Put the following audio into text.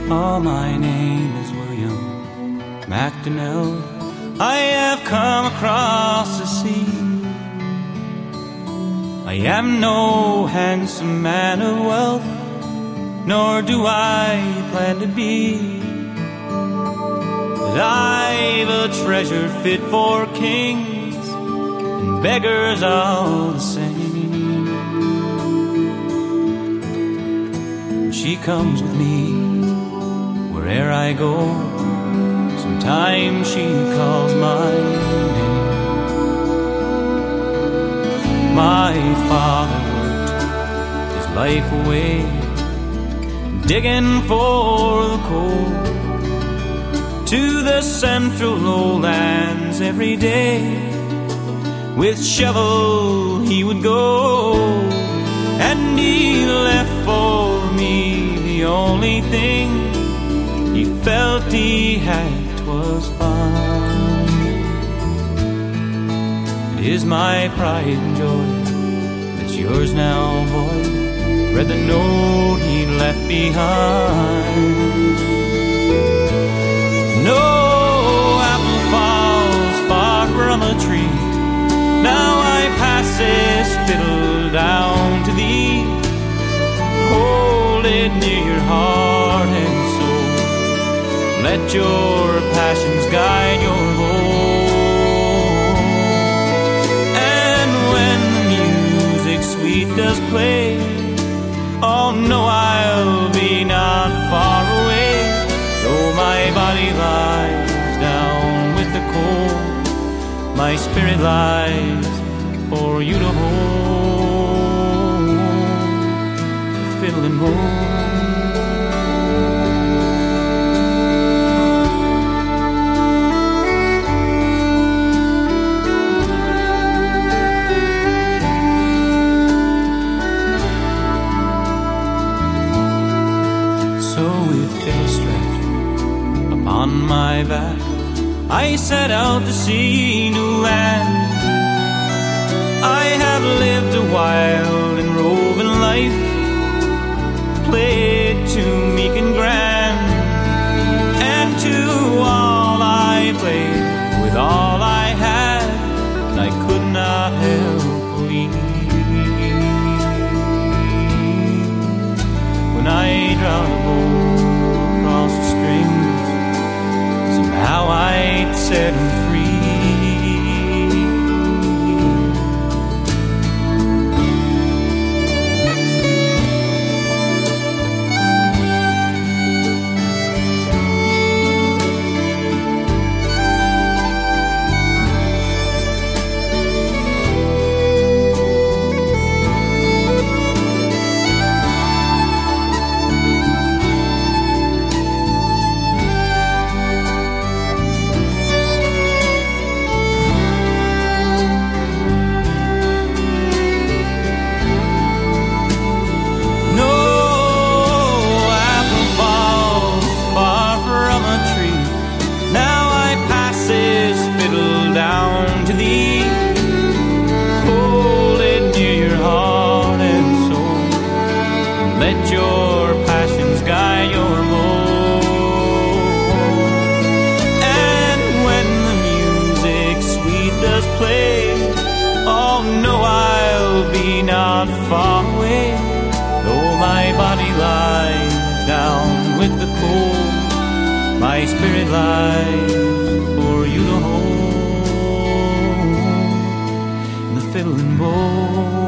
Oh, my name is William McDonnell. I have come across the sea. I am no handsome man of wealth, nor do I plan to be. But I've a treasure fit for kings and beggars all the same. She comes with me where'er I go. Sometimes she calls my name. My father worked his life away, digging for the coal. To the central lowlands every day, with shovel he would go. And he left for me the only thing he felt he had, 'twas fine. It is my pride and joy that's yours now, boy. Read the note he left behind. No apple falls far from a tree. Now I pass this fiddle down to thee. Hold it near your heart and soul. Let your passions guide your goal. And when the music sweet does play, oh no, I'll be not far away. Though my body lies down with the cold, my spirit lies for you to hold. Fiddle and bow. On my back, I set out to see new land. I have lived a wild and roving life, played too meek and grand, and to all I played with all I had, and I could not help believe. When I drowned a boat across the stream, how I'd set him free. Down to thee, hold it near your heart and soul. Let your passions guide your goal. And when the music sweet does play, oh no, I'll be not far away. Though my body lies down with the cold, my spirit lies for you to hold. Fiddle and bow.